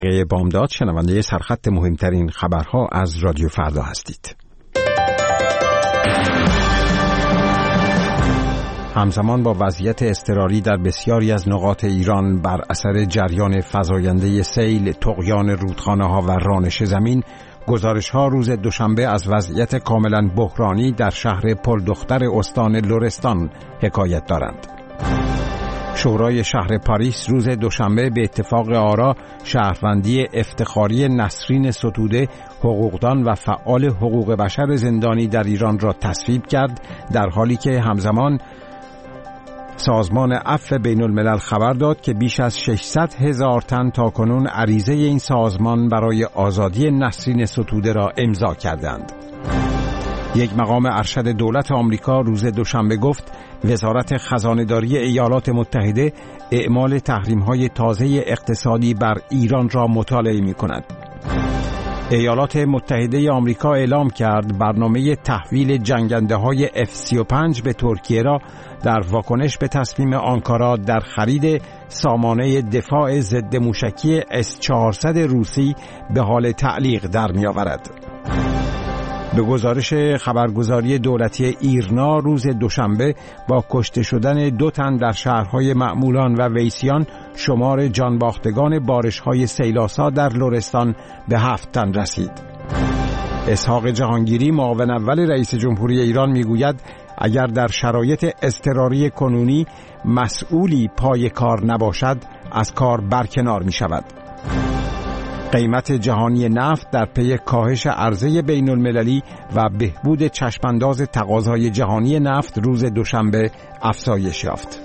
بامداد شنونده سرخط مهمترین خبرها از رادیو فردا هستید. همزمان با وضعیت اضطراری در بسیاری از نقاط ایران بر اثر جریان فزاینده سیل، طغیان رودخانه‌ها و رانش زمین، گزارش‌ها روز دوشنبه از وضعیت کاملا بحرانی در شهر پلدختر استان لرستان حکایت دارند. شورای شهر پاریس روز دوشنبه به اتفاق آرا شهروندی افتخاری نسرین ستوده، حقوقدان و فعال حقوق بشر زندانی در ایران را تصویب کرد، در حالی که همزمان سازمان عفو بین الملل خبر داد که بیش از 600,000 تن تاکنون عریضه این سازمان برای آزادی نسرین ستوده را امضا کردند. یک مقام ارشد دولت آمریکا روز دوشنبه گفت وزارت خزانه‌داری ایالات متحده اعمال تحریم‌های تازه اقتصادی بر ایران را مطالعه می‌کند. ایالات متحده آمریکا اعلام کرد برنامه تحویل جنگنده‌های F-35 به ترکیه را در واکنش به تصمیم آنکارا در خرید سامانه دفاع ضد موشکی S-400 روسی به حال تعلیق در می‌آورد. به گزارش خبرگزاری دولتی ایرنا روز دوشنبه با کشته شدن 2 تن در شهرهای معمولان و ویسیان، شمار جانباختگان بارش‌های سیلاسا در لرستان به 7 تن رسید. اسحاق جهانگیری معاون اول رئیس جمهوری ایران میگوید اگر در شرایط اضطراری کنونی مسئولی پای کار نباشد از کار برکنار می شود. قیمت جهانی نفت در پی کاهش عرضه بین المللی و بهبود چشمانداز تقاضای جهانی نفت روز دوشنبه افزایش یافت.